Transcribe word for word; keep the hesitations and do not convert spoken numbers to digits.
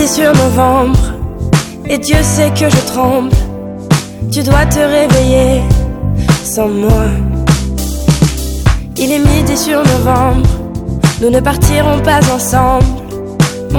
midi sur novembre, et Dieu sait que je tremble. Tu dois te réveiller sans moi. Il est midi sur novembre, nous ne partirons pas ensemble.